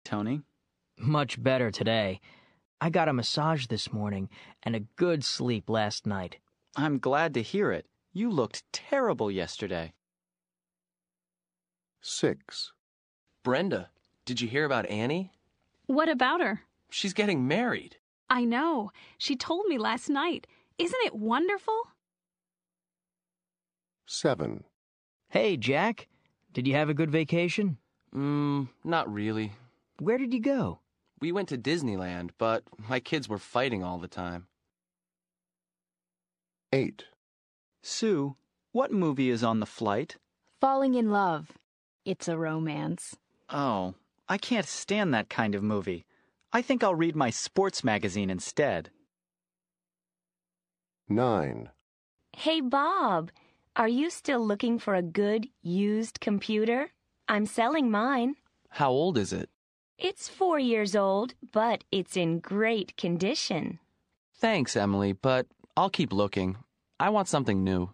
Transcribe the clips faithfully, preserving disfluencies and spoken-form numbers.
Tony? Much better today. I got a massage this morning and a good sleep last night. I'm glad to hear it. You looked terrible yesterday. Six. Brenda, did you hear about Annie? What about her? She's getting married. I know. She told me last night. Isn't it wonderful? Seven. Hey, Jack. Did you have a good vacation? Mm, not really. Where did you go? We went to Disneyland, but my kids were fighting all the time. Eight. Sue, what movie is on the flight? Falling in Love. It's a romance. Oh, I can't stand that kind of movie. I think I'll read my sports magazine instead. Nine. Hey, Bob, are you still looking for a good, used computer? I'm selling mine. How old is it? It's four years old, but it's in great condition. Thanks, Emily, but I'll keep looking. I want something new.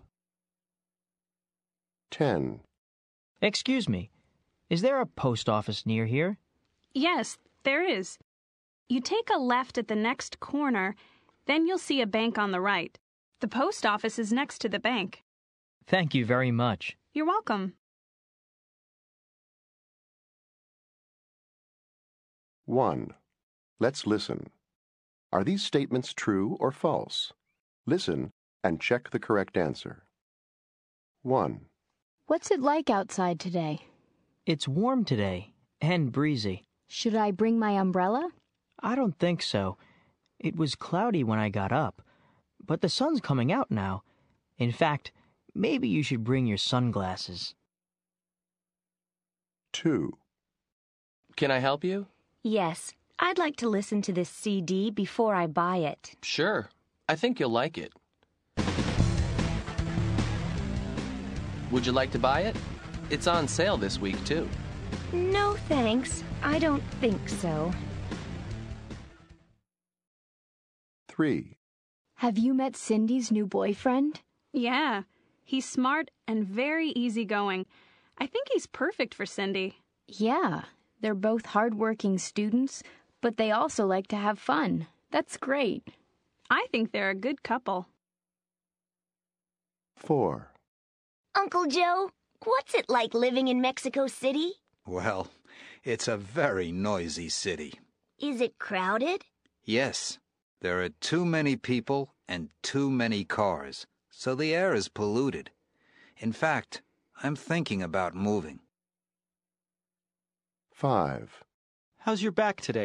Ten. Excuse me. Is there a post office near here? Yes, there is. You take a left at the next corner, then you'll see a bank on the right. The post office is next to the bank. Thank you very much. You're welcome. One. Let's listen. Are these statements true or false? Listen and check the correct answer. One. What's it like outside today? It's warm today and breezy. Should I bring my umbrella? I don't think so. It was cloudy when I got up, but the sun's coming out now. In fact, maybe you should bring your sunglasses. Two. Can I help you? Yes, I'd like to listen to this C D before I buy it. Sure. I think you'll like it. Would you like to buy it? It's on sale this week, too. No, thanks. I don't think so. Three. Have you met Cindy's new boyfriend? Yeah, he's smart and very easygoing. I think he's perfect for Cindy. Yeah, they're both hardworking students, but they also like to have fun. That's great. I think they're a good couple. Four. Uncle Joe, what's it like living in Mexico City? Well, it's a very noisy city. Is it crowded? Yes, there are too many people and too many cars, so the air is polluted. In fact, I'm thinking about moving. Five. How's your back today,